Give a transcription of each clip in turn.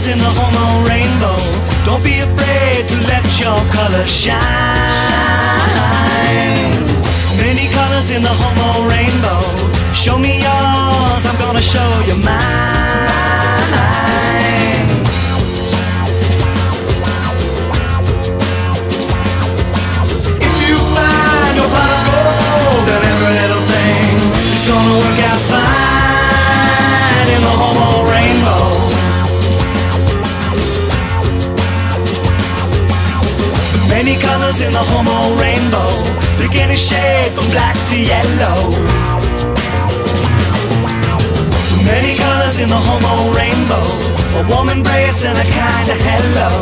colors in the hormone rainbow. Don't be afraid to let your colors shine. Many colors in the hormone rainbow. Show me yours, I'm gonna show you mine. If you find your pot of gold, then every little thing is gonna work out fine in the hormone rainbow. Many colors in the hormone rainbow, beginning shade from black to yellow. Many colors in the hormone rainbow, a warm embrace and a kind of hello.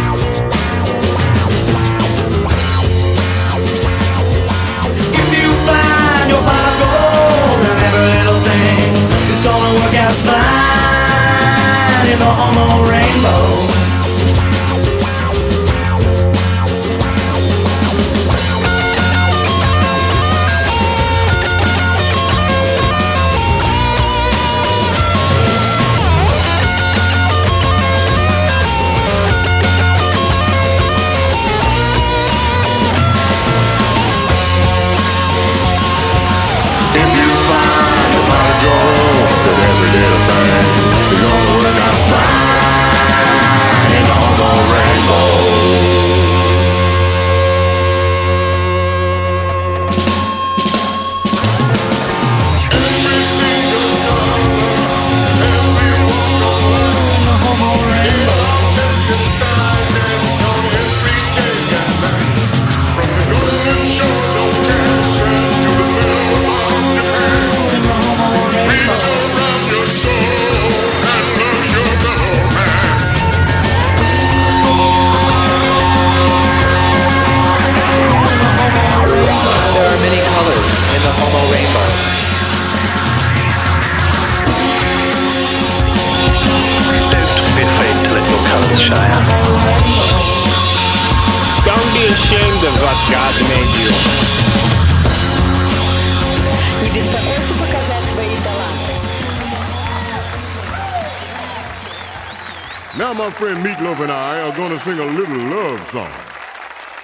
If you find your pot of gold, then every little thing is gonna work out fine in the hormone rainbow. Don't be ashamed of what God made you. Не беспокойся показать свои таланты. Now my friend Meatloaf and I are going to sing a little love song.